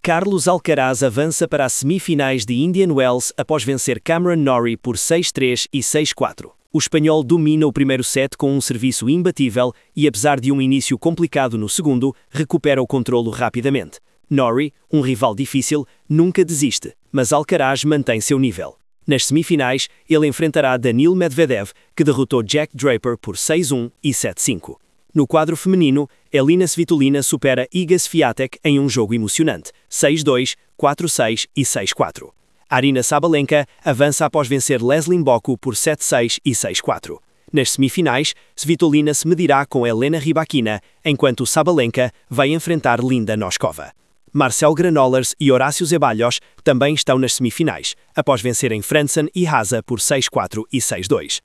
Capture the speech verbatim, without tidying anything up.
Carlos Alcaraz avança para as semifinais de Indian Wells após vencer Cameron Norrie por seis três e seis quatro. O espanhol domina o primeiro set com um serviço imbatível e, apesar de um início complicado no segundo, recupera o controlo rapidamente. Norrie, um rival difícil, nunca desiste, mas Alcaraz mantém seu nível. Nas semifinais, ele enfrentará Daniil Medvedev, que derrotou Jack Draper por seis um e sete cinco. No quadro feminino, Elina Svitolina supera Iga Swiatek em um jogo emocionante, seis dois, quatro seis e seis quatro. Aryna Sabalenka avança após vencer Leslie Mboku por sete seis e seis quatro. Nas semifinais, Svitolina se medirá com Elena Rybakina, enquanto Sabalenka vai enfrentar Linda Noskova. Marcel Granollers e Horácio Zeballos também estão nas semifinais, após vencerem Franzen e Haza por seis quatro e seis dois.